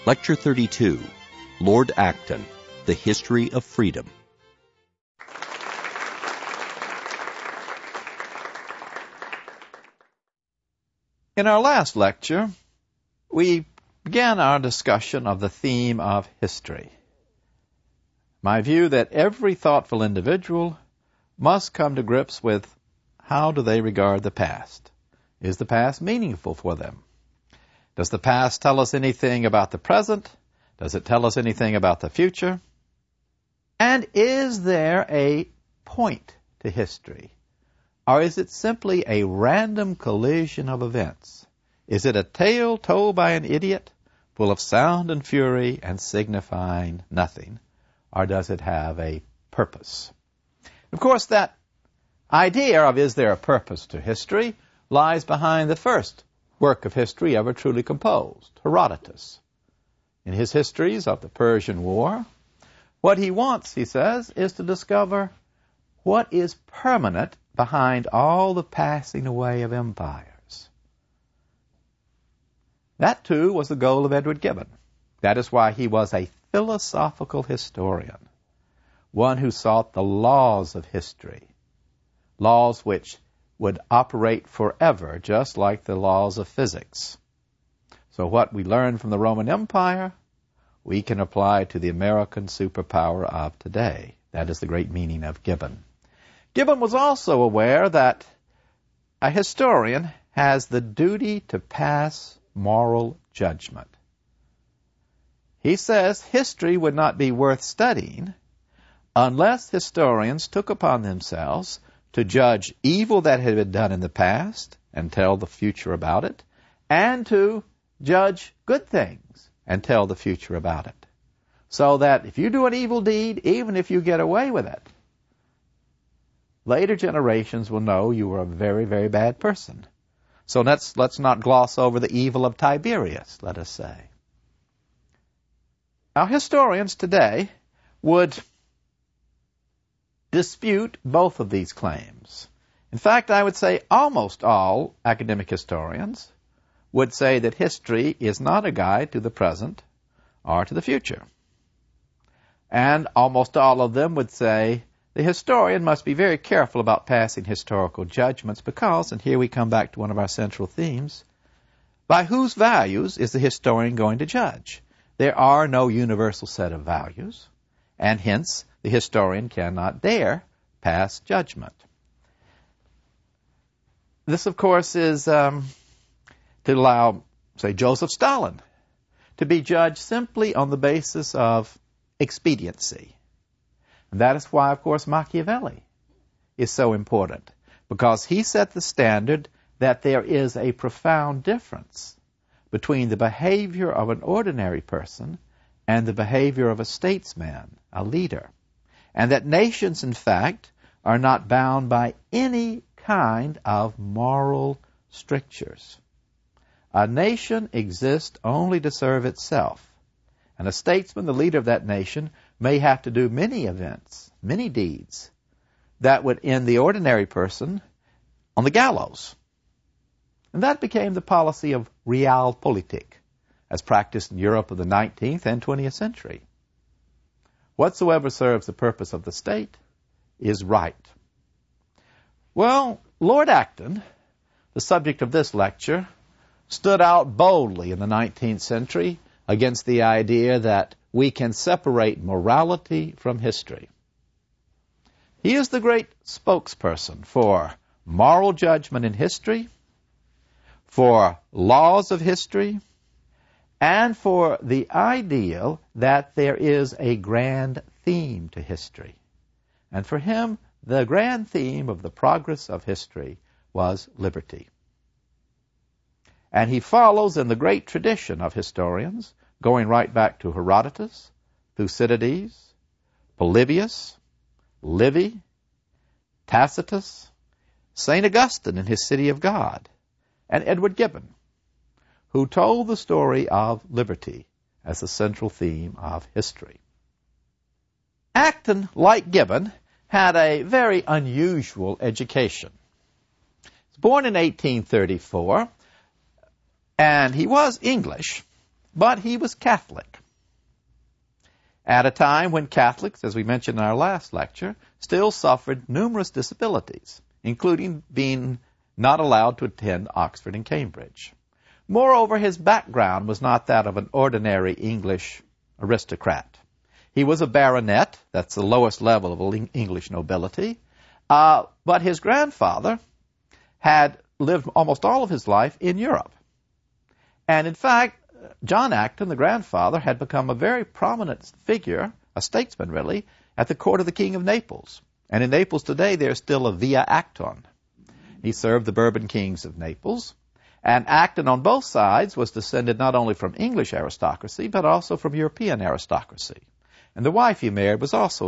Lecture 32, Lord Acton, The History of Freedom. In our last lecture, we began our discussion of the theme of history. My view that every thoughtful individual must come to grips with how do they regard the past. Is the past meaningful for them? Does the past tell us anything about the present? Does it tell us anything about the future? And is there a point to history? Or is it simply a random collision of events? Is it a tale told by an idiot, full of sound and fury and signifying nothing? Or does it have a purpose? Of course, that idea of is there a purpose to history lies behind the first work of history ever truly composed, Herodotus. In his histories of the Persian War, what he wants, he says, is to discover what is permanent behind all the passing away of empires. That, too, was the goal of Edward Gibbon. That is why he was a philosophical historian, one who sought the laws of history, laws which would operate forever, just like the laws of physics. So what we learn from the Roman Empire, we can apply to the American superpower of today. That is the great meaning of Gibbon. Gibbon was also aware that a historian has the duty to pass moral judgment. He says history would not be worth studying unless historians took upon themselves to judge evil that had been done in the past and tell the future about it, and to judge good things and tell the future about it. So that if you do an evil deed, even if you get away with it, later generations will know you were a very, very bad person. So let's not gloss over the evil of Tiberius, let us say. Now, historians today would dispute both of these claims. In fact, I would say almost all academic historians would say that history is not a guide to the present or to the future. And almost all of them would say the historian must be very careful about passing historical judgments because, and here we come back to one of our central themes, by whose values is the historian going to judge? There are no universal set of values, and hence the historian cannot dare pass judgment. This, of course, is to allow, say, Joseph Stalin to be judged simply on the basis of expediency. And that is why, of course, Machiavelli is so important, because he set the standard that there is a profound difference between the behavior of an ordinary person and the behavior of a statesman, a leader, and that nations, in fact, are not bound by any kind of moral strictures. A nation exists only to serve itself, and a statesman, the leader of that nation, may have to do many events, many deeds, that would end the ordinary person on the gallows. And that became the policy of realpolitik, as practiced in Europe of the 19th and 20th century. Whatsoever serves the purpose of the state is right. Well, Lord Acton, the subject of this lecture, stood out boldly in the 19th century against the idea that we can separate morality from history. He is the great spokesperson for moral judgment in history, for laws of history, and for the ideal that there is a grand theme to history. And for him, the grand theme of the progress of history was liberty. And he follows in the great tradition of historians, going right back to Herodotus, Thucydides, Polybius, Livy, Tacitus, St. Augustine in his City of God, and Edward Gibbon, who told the story of liberty as the central theme of history. Acton, like Gibbon, had a very unusual education. He was born in 1834, and he was English, but he was Catholic. At a time when Catholics, as we mentioned in our last lecture, still suffered numerous disabilities, including being not allowed to attend Oxford and Cambridge. Moreover, his background was not that of an ordinary English aristocrat. He was a baronet, that's the lowest level of English nobility, but his grandfather had lived almost all of his life in Europe. And in fact, John Acton, the grandfather, had become a very prominent figure, a statesman really, at the court of the King of Naples. And in Naples today, there's still a Via Acton. He served the Bourbon kings of Naples. And Acton on both sides was descended not only from English aristocracy, but also from European aristocracy. And the wife he married was also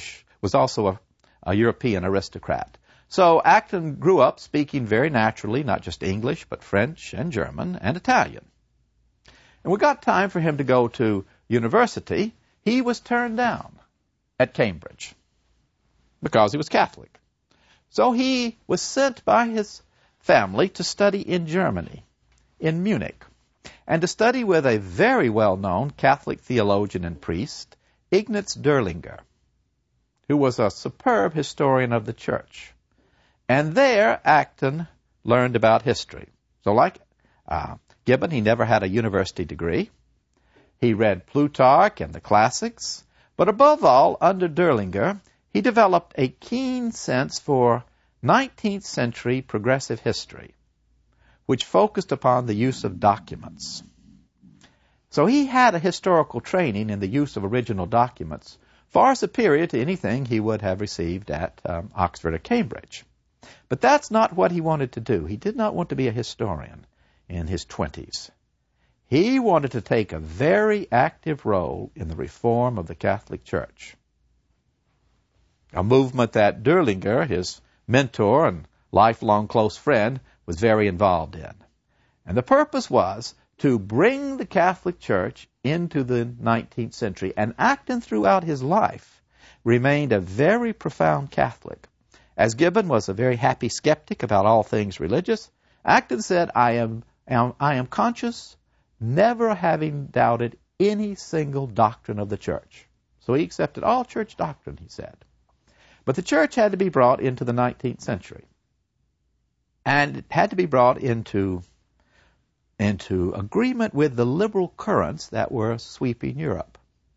a European aristocrat. So Acton grew up speaking very naturally, not just English, but French and German and Italian. And we got time for him to go to university. He was turned down at Cambridge because he was Catholic. So he was sent by his family to study in Germany, in Munich, and to study with a very well-known Catholic theologian and priest, Ignaz Derlinger, who was a superb historian of the church. And there, Acton learned about history. So like Gibbon, he never had a university degree. He read Plutarch and the classics, but above all, under Derlinger, he developed a keen sense for 19th century progressive history, which focused upon the use of documents. So he had a historical training in the use of original documents far superior to anything he would have received at Oxford or Cambridge. But that's not what he wanted to do. He did not want to be a historian in his 20s. He wanted to take a very active role in the reform of the Catholic Church, a movement that Derlinger, his mentor and lifelong close friend, was very involved in. And the purpose was to bring the Catholic Church into the 19th century. And Acton, throughout his life, remained a very profound Catholic. As Gibbon was a very happy skeptic about all things religious, Acton said, I am conscious never having doubted any single doctrine of the church. So he accepted all church doctrine, he said. But the church had to be brought into the 19th century. And it had to be brought into agreement with the liberal currents that were sweeping Europe.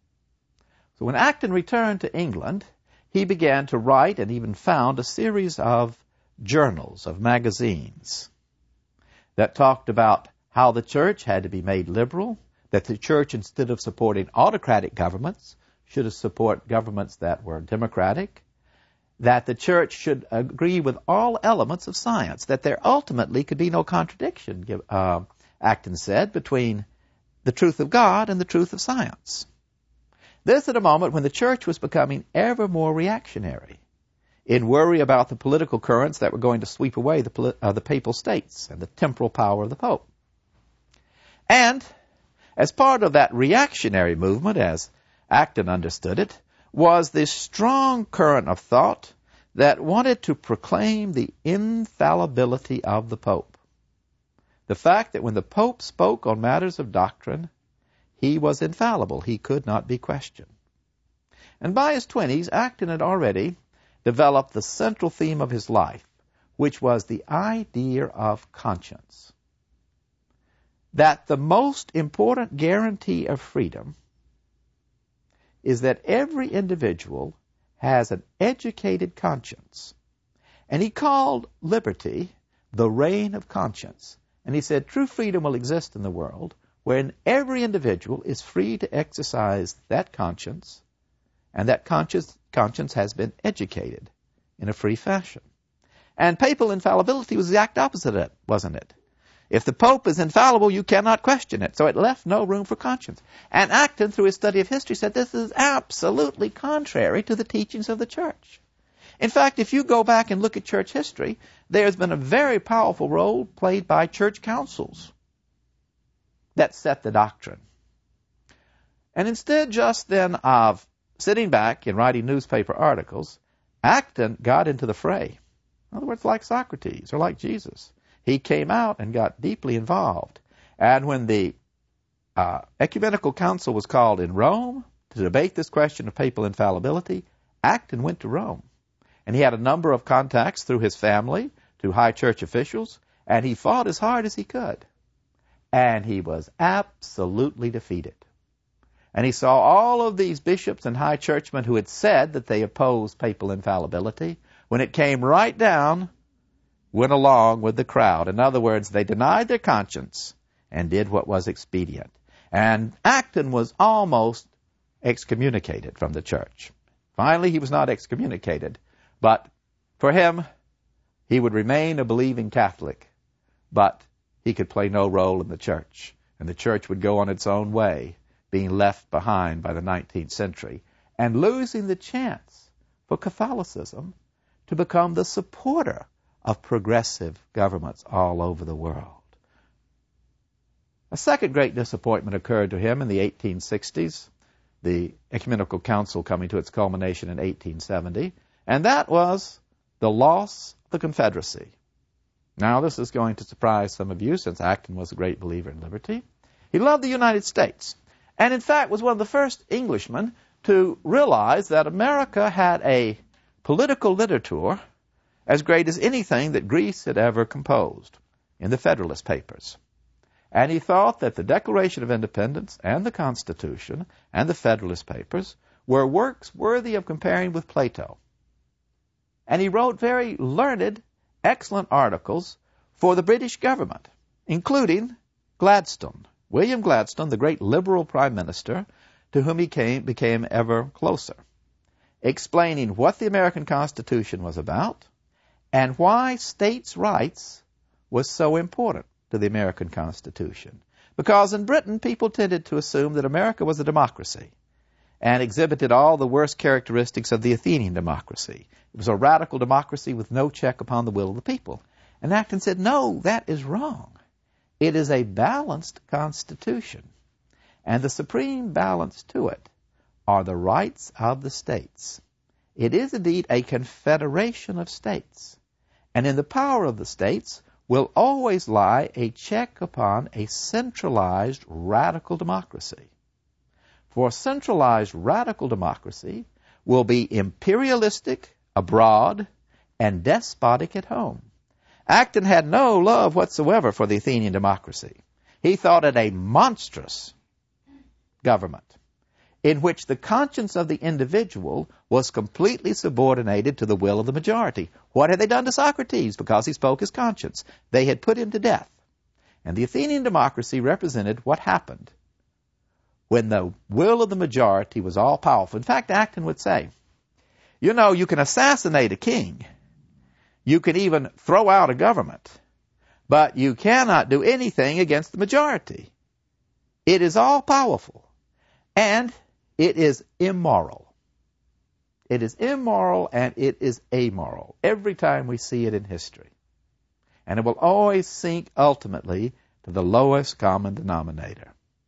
So when Acton returned to England, he began to write and even found a series of journals, of magazines, that talked about how the church had to be made liberal, that the church, instead of supporting autocratic governments, should support governments that were democratic, that the church should agree with all elements of science, that there ultimately could be no contradiction, Acton said, between the truth of God and the truth of science. This at a moment when the church was becoming ever more reactionary, in worry about the political currents that were going to sweep away the papal states and the temporal power of the Pope. And as part of that reactionary movement, as Acton understood it, was this strong current of thought that wanted to proclaim the infallibility of the Pope. The fact that when the Pope spoke on matters of doctrine, he was infallible. He could not be questioned. And by his 20s, Acton had already developed the central theme of his life, which was the idea of conscience. That the most important guarantee of freedom is that every individual has an educated conscience. And he called liberty the reign of conscience. And he said true freedom will exist in the world when every individual is free to exercise that conscience, and that conscience has been educated in a free fashion. And papal infallibility was the exact opposite of it, wasn't it? If the Pope is infallible, you cannot question it. So it left no room for conscience. And Acton, through his study of history, said this is absolutely contrary to the teachings of the Church. In fact, if you go back and look at church history, there's been a very powerful role played by church councils that set the doctrine. And instead just then of sitting back and writing newspaper articles, Acton got into the fray. In other words, like Socrates or like Jesus. He came out and got deeply involved. And when the ecumenical council was called in Rome to debate this question of papal infallibility, Acton went to Rome. And he had a number of contacts through his family to high church officials, and he fought as hard as he could. And he was absolutely defeated. And he saw all of these bishops and high churchmen who had said that they opposed papal infallibility, when it came right down, went along with the crowd. In other words, they denied their conscience and did what was expedient. And Acton was almost excommunicated from the church. Finally, he was not excommunicated, but for him, he would remain a believing Catholic, but he could play no role in the church, and the church would go on its own way, being left behind by the 19th century, and losing the chance for Catholicism to become the supporter of progressive governments all over the world. A second great disappointment occurred to him in the 1860s, the Ecumenical Council coming to its culmination in 1870, and that was the loss of the Confederacy. Now, this is going to surprise some of you, since Acton was a great believer in liberty. He loved the United States, and in fact was one of the first Englishmen to realize that America had a political literature as great as anything that Greece had ever composed in the Federalist Papers. And he thought that the Declaration of Independence and the Constitution and the Federalist Papers were works worthy of comparing with Plato. And he wrote very learned, excellent articles for the British government, including Gladstone, William Gladstone, the great liberal prime minister, to whom he became ever closer, explaining what the American Constitution was about and why states' rights was so important to the American Constitution. Because in Britain, people tended to assume that America was a democracy and exhibited all the worst characteristics of the Athenian democracy. It was a radical democracy with no check upon the will of the people. And Acton said, no, that is wrong. It is a balanced constitution. And the supreme balance to it are the rights of the states. It is indeed a confederation of states. And in the power of the states will always lie a check upon a centralized radical democracy. For centralized radical democracy will be imperialistic abroad and despotic at home. Acton had no love whatsoever for the Athenian democracy. He thought it a monstrous government in which the conscience of the individual was completely subordinated to the will of the majority. What had they done to Socrates because he spoke his conscience? They had put him to death. And the Athenian democracy represented what happened when the will of the majority was all powerful. In fact, Acton would say, you know, you can assassinate a king. You can even throw out a government. But you cannot do anything against the majority. It is all powerful. And it is immoral. It is immoral and it is amoral every time we see it in history. And it will always sink ultimately to the lowest common denominator.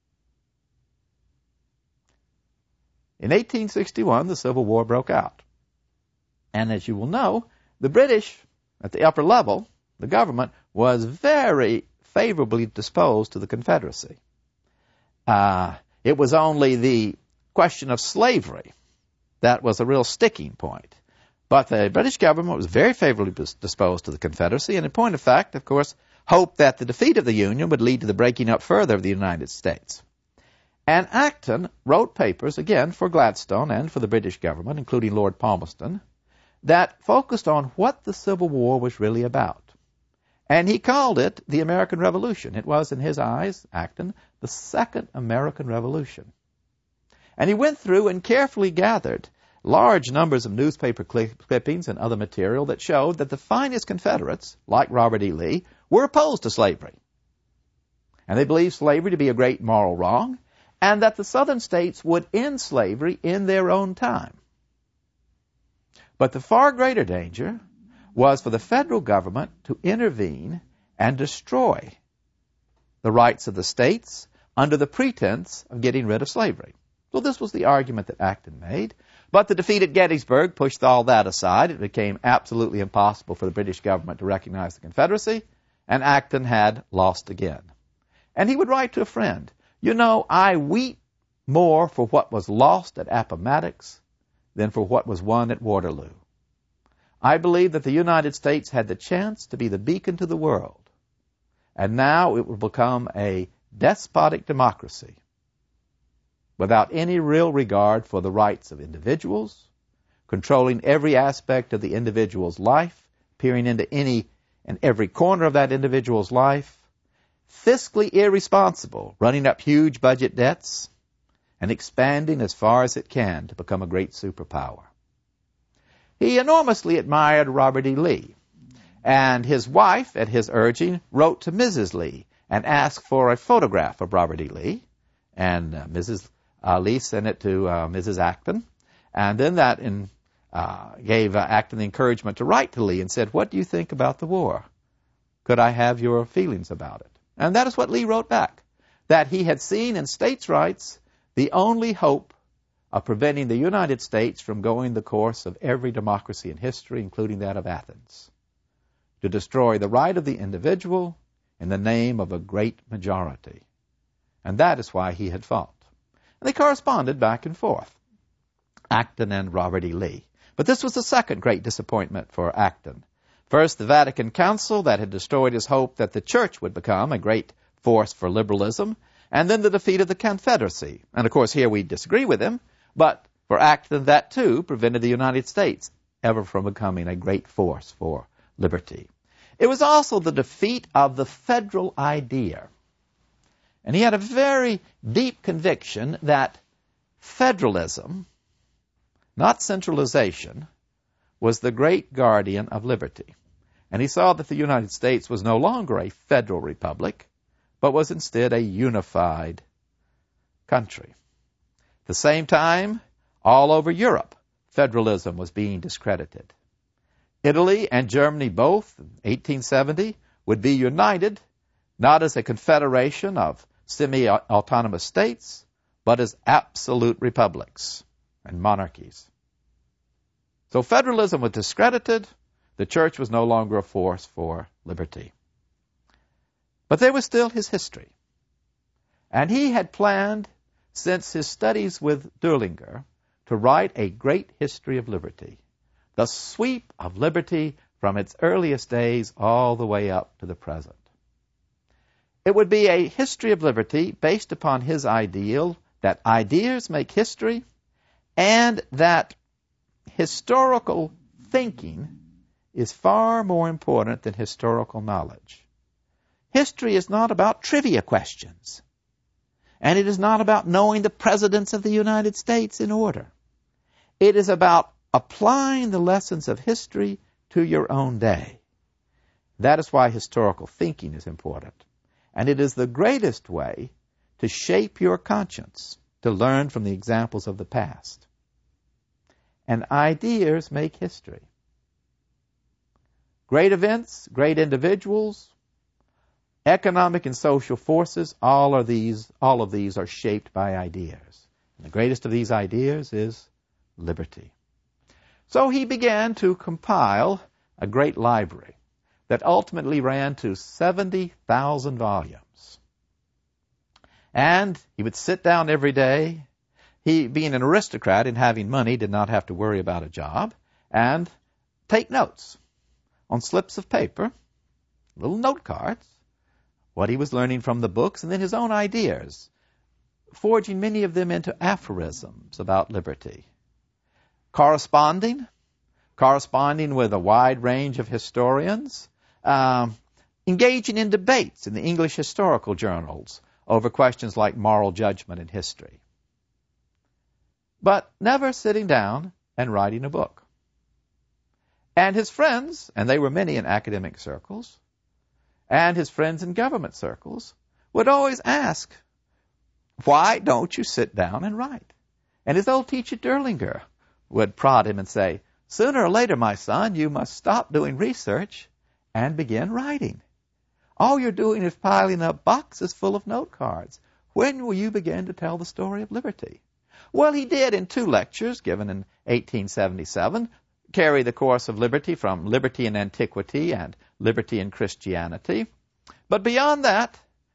In 1861, the Civil War broke out. And as you will know, the British, at the upper level, the government, was very favorably disposed to the Confederacy. It was only the question of slavery that was a real sticking point. But the British government was very favorably disposed to the Confederacy, and in point of fact, of course, hoped that the defeat of the Union would lead to the breaking up further of the United States. And Acton wrote papers, again, for Gladstone and for the British government, including Lord Palmerston, that focused on what the Civil War was really about. And he called it the American Revolution. It was, in his eyes, Acton, the Second American Revolution. And he went through and carefully gathered large numbers of newspaper clippings and other material that showed that the finest Confederates, like Robert E. Lee, were opposed to slavery. And they believed slavery to be a great moral wrong, and that the Southern states would end slavery in their own time. But the far greater danger was for the federal government to intervene and destroy the rights of the states under the pretense of getting rid of slavery. So this was the argument that Acton made. But the defeat at Gettysburg pushed all that aside. It became absolutely impossible for the British government to recognize the Confederacy, and Acton had lost again. And he would write to a friend, You know, I weep more for what was lost at Appomattox than for what was won at Waterloo. I believe that the United States had the chance to be the beacon to the world, and now it will become a despotic democracy without any real regard for the rights of individuals, controlling every aspect of the individual's life, peering into any and every corner of that individual's life, fiscally irresponsible, running up huge budget debts, and expanding as far as it can to become a great superpower. He enormously admired Robert E. Lee, and his wife, at his urging, wrote to Mrs. Lee and asked for a photograph of Robert E. Lee, and Mrs. Lee sent it to Mrs. Acton, and then that gave Acton the encouragement to write to Lee and said, "What do you think about the war? Could I have your feelings about it?" And that is what Lee wrote back, that he had seen in states' rights the only hope of preventing the United States from going the course of every democracy in history, including that of Athens, to destroy the right of the individual in the name of a great majority. And that is why he had fought. And they corresponded back and forth, Acton and Robert E. Lee. But this was the second great disappointment for Acton. First, the Vatican Council that had destroyed his hope that the Church would become a great force for liberalism, and then the defeat of the Confederacy. And of course, here we disagree with him, but for Acton, that too prevented the United States ever from becoming a great force for liberty. It was also the defeat of the federal idea. And he had a very deep conviction that federalism, not centralization, was the great guardian of liberty. And he saw that the United States was no longer a federal republic, but was instead a unified country. At the same time, all over Europe, federalism was being discredited. Italy and Germany both, in 1870, would be united not as a confederation of semi-autonomous states, but as absolute republics and monarchies. So federalism was discredited. The Church was no longer a force for liberty. But there was still his history. And he had planned, since his studies with Döllinger, to write a great history of liberty, the sweep of liberty from its earliest days all the way up to the present. It would be a history of liberty based upon his ideal that ideas make history, and that historical thinking is far more important than historical knowledge. History is not about trivia questions, and it is not about knowing the presidents of the United States in order. It is about applying the lessons of history to your own day. That is why historical thinking is important, and it is the greatest way to shape your conscience, to learn from the examples of the past. And ideas make history. Great events, great individuals, economic and social forces, all of these are shaped by ideas. And the greatest of these ideas is liberty. So he began to compile a great library that ultimately ran to 70,000 volumes. And he would sit down every day. He, being an aristocrat and having money, did not have to worry about a job, and take notes on slips of paper, little note cards, what he was learning from the books, and then his own ideas, forging many of them into aphorisms about liberty. Corresponding with a wide range of historians, engaging in debates in the English historical journals over questions like moral judgment and history. But never sitting down and writing a book. And his friends, and they were many in academic circles, and his friends in government circles, would always ask, "Why don't you sit down and write?" And his old teacher Döllinger would prod him and say, "Sooner or later, my son, you must stop doing research and begin writing. All you're doing is piling up boxes full of note cards. When will you begin to tell the story of liberty?" Well, he did in 2 lectures given in 1877, carry the course of liberty from Liberty in Antiquity and Liberty in Christianity. But beyond that,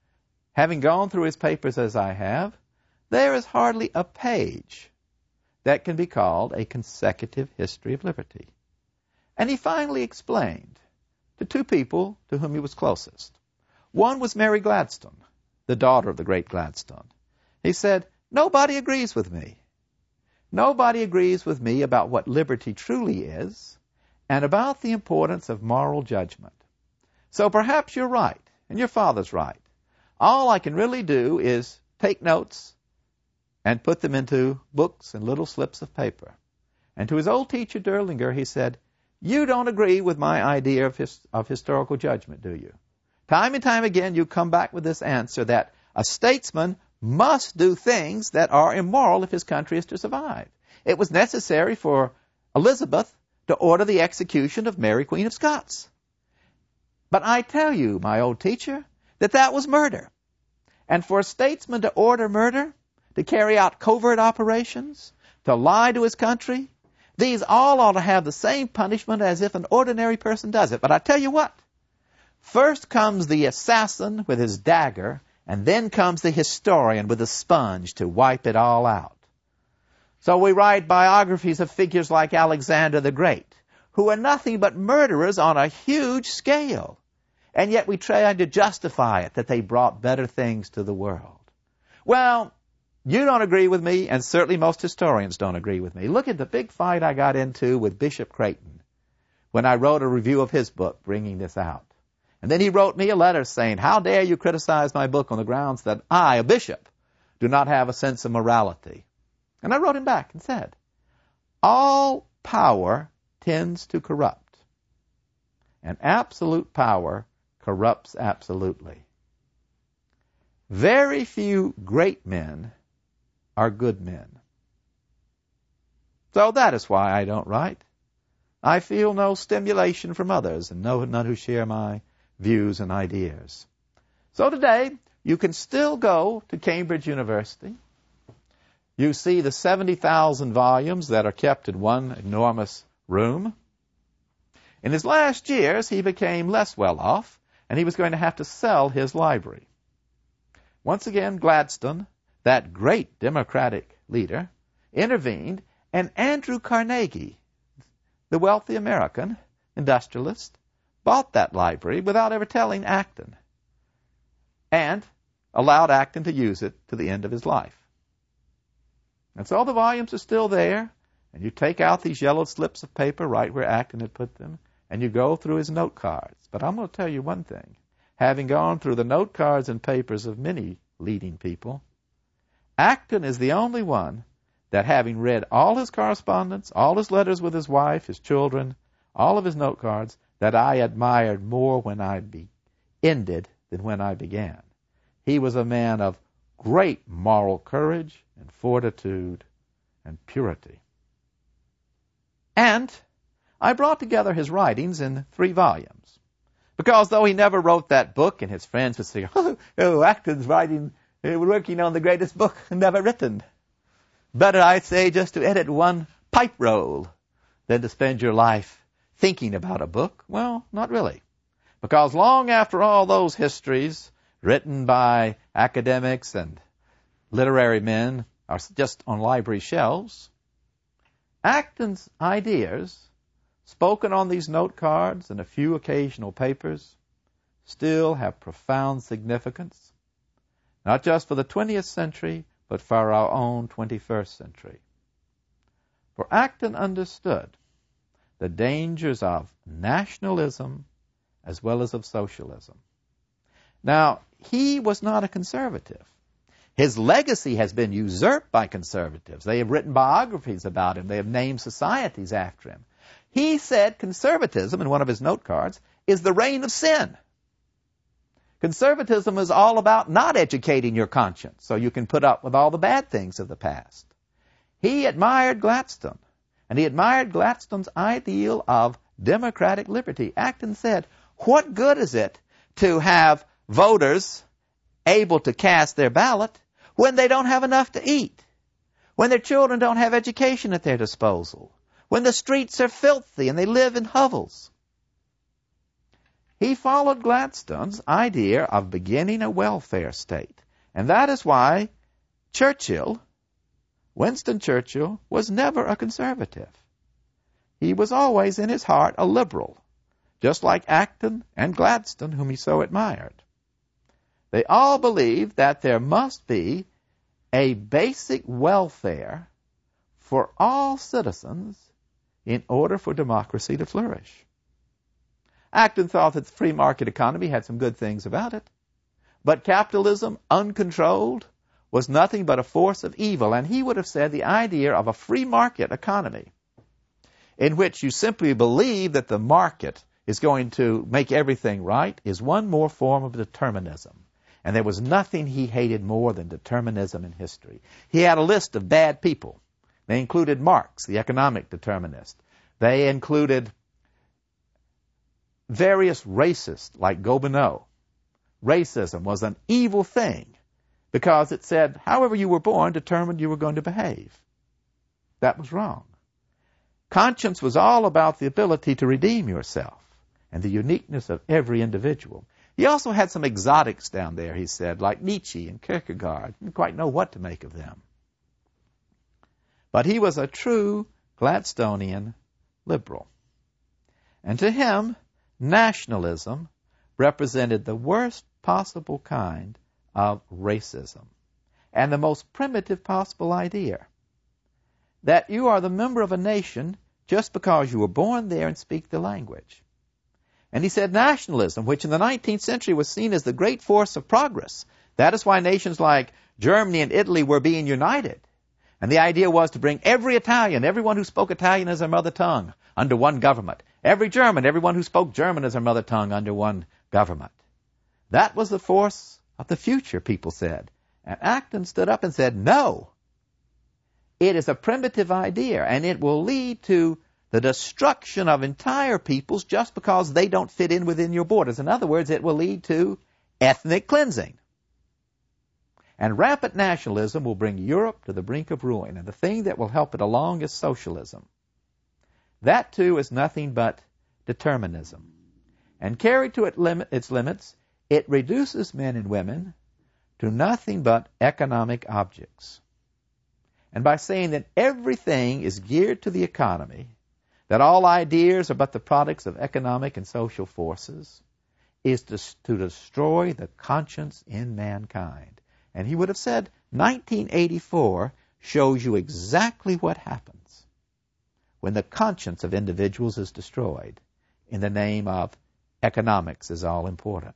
having gone through his papers as I have, there is hardly a page that can be called a consecutive history of liberty. And he finally explained to two people to whom he was closest. One was Mary Gladstone, the daughter of the great Gladstone. He said, "Nobody agrees with me. Nobody agrees with me about what liberty truly is and about the importance of moral judgment. So perhaps you're right, and your father's right. All I can really do is take notes and put them into books and little slips of paper." And to his old teacher, Derlinger, he said, "You don't agree with my idea of historical judgment, do you? Time and time again you come back with this answer that a statesman must do things that are immoral if his country is to survive. It was necessary for Elizabeth to order the execution of Mary, Queen of Scots. But I tell you, my old teacher, that was murder. And for a statesman to order murder, to carry out covert operations, to lie to his country, these all ought to have the same punishment as if an ordinary person does it. But I tell you what, first comes the assassin with his dagger, and then comes the historian with a sponge to wipe it all out. So we write biographies of figures like Alexander the Great, who are nothing but murderers on a huge scale. And yet we try to justify it that they brought better things to the world. Well, you don't agree with me, and certainly most historians don't agree with me. Look at the big fight I got into with Bishop Creighton when I wrote a review of his book bringing this out. And then he wrote me a letter saying, "How dare you criticize my book on the grounds that I, a bishop, do not have a sense of morality?" And I wrote him back and said, "All power tends to corrupt, and absolute power corrupts absolutely. Very few great men are good men." So that is why I don't write. I feel no stimulation from others, and none who share my views and ideas. So today, you can still go to Cambridge University. You see the 70,000 volumes that are kept in one enormous room. In his last years, he became less well off, and he was going to have to sell his library. Once again, Gladstone, that great Democratic leader, intervened, and Andrew Carnegie, the wealthy American industrialist, bought that library without ever telling Acton, and allowed Acton to use it to the end of his life. And so the volumes are still there, and you take out these yellow slips of paper right where Acton had put them, and you go through his note cards. But I'm going to tell you one thing. Having gone through the note cards and papers of many leading people, Acton is the only one that, having read all his correspondence, all his letters with his wife, his children, all of his note cards, that I admired more when I ended than when I began. He was a man of great moral courage and fortitude and purity. And I brought together his writings in 3 volumes. Because though he never wrote that book, and his friends would say, "Oh, Acton's working on the greatest book never written." Better, I'd say, just to edit one pipe roll than to spend your life thinking about a book. Well, not really. Because long after all those histories written by academics and literary men are just on library shelves, Acton's ideas, spoken on these note cards and a few occasional papers, still have profound significance, not just for the 20th century, but for our own 21st century. For Acton understood the dangers of nationalism as well as of socialism. Now, he was not a conservative. His legacy has been usurped by conservatives. They have written biographies about him. They have named societies after him. He said conservatism, in one of his note cards, is the reign of sin. Conservatism is all about not educating your conscience so you can put up with all the bad things of the past. He admired Gladstone, and he admired Gladstone's ideal of democratic liberty. Acton said, "What good is it to have voters able to cast their ballot when they don't have enough to eat, when their children don't have education at their disposal, when the streets are filthy and they live in hovels?" he followed Gladstone's idea of beginning a welfare state. And that is why Winston Churchill, was never a conservative. He was always in his heart a liberal, just like Acton and Gladstone, whom he so admired. They all believed that there must be a basic welfare for all citizens in order for democracy to flourish. Acton thought that the free market economy had some good things about it, but capitalism, uncontrolled, was nothing but a force of evil, and he would have said the idea of a free market economy in which you simply believe that the market is going to make everything right is one more form of determinism. And there was nothing he hated more than determinism in history. He had a list of bad people. They included Marx, the economic determinist. They included various racists like Gobineau. Racism was an evil thing because it said, however you were born determined you were going to behave. That was wrong. Conscience was all about the ability to redeem yourself and the uniqueness of every individual. He also had some exotics down there, he said, like Nietzsche and Kierkegaard. Didn't quite know what to make of them. But he was a true Gladstonian liberal. And to him, nationalism represented the worst possible kind of racism and the most primitive possible idea. That you are the member of a nation just because you were born there and speak the language. And he said nationalism, which in the 19th century was seen as the great force of progress. That is why nations like Germany and Italy were being united. And the idea was to bring every Italian, everyone who spoke Italian as their mother tongue, under one government. Every German, everyone who spoke German as their mother tongue, under one government. That was the force of the future, people said. And Acton stood up and said, no. It is a primitive idea, and it will lead to the destruction of entire peoples just because they don't fit in within your borders. In other words, it will lead to ethnic cleansing. And rampant nationalism will bring Europe to the brink of ruin, and the thing that will help it along is socialism. That, too, is nothing but determinism. And carried to its limits, it reduces men and women to nothing but economic objects. And by saying that everything is geared to the economy, that all ideas are but the products of economic and social forces, is to destroy the conscience in mankind. And he would have said, 1984 shows you exactly what happens when the conscience of individuals is destroyed in the name of economics is all important.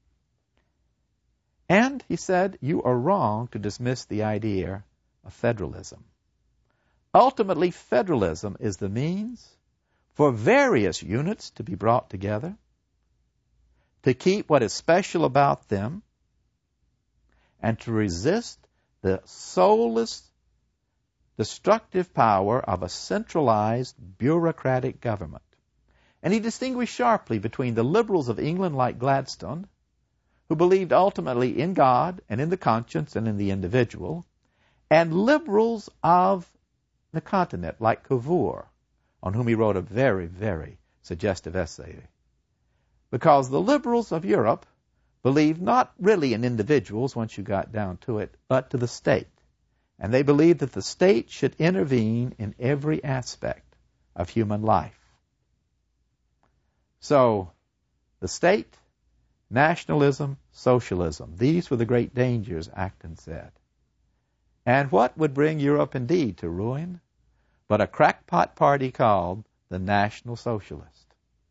And, he said, you are wrong to dismiss the idea of federalism. Ultimately, federalism is the means for various units to be brought together, to keep what is special about them, and to resist the soulless, destructive power of a centralized bureaucratic government. And he distinguished sharply between the liberals of England like Gladstone, who believed ultimately in God and in the conscience and in the individual, and liberals of the continent like Cavour, on whom he wrote a very, very suggestive essay. Because the liberals of Europe believed not really in individuals once you got down to it, but to the state. And they believed that the state should intervene in every aspect of human life. So, the state, nationalism, socialism, these were the great dangers, Acton said. And what would bring Europe indeed to ruin but a crackpot party called the National Socialist?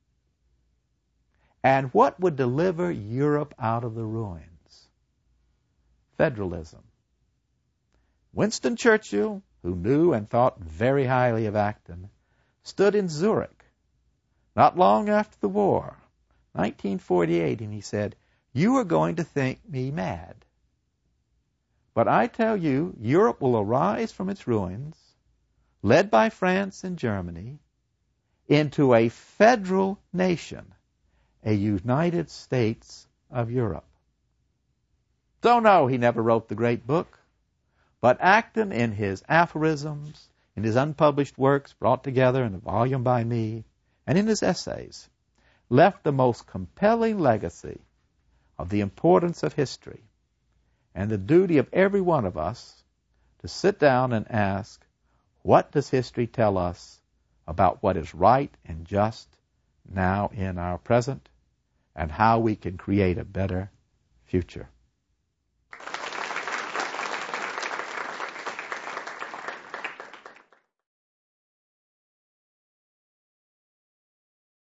And what would deliver Europe out of the ruins? Federalism. Winston Churchill, who knew and thought very highly of Acton, stood in Zurich not long after the war, 1948, and he said, "You are going to think me mad. But I tell you, Europe will arise from its ruins, led by France and Germany, into a federal nation, a United States of Europe." So no, he never wrote the great book, but Acton, in his aphorisms, in his unpublished works brought together in a volume by me, and in his essays, left the most compelling legacy of the importance of history and the duty of every one of us to sit down and ask, what does history tell us about what is right and just now in our present, and how we can create a better future?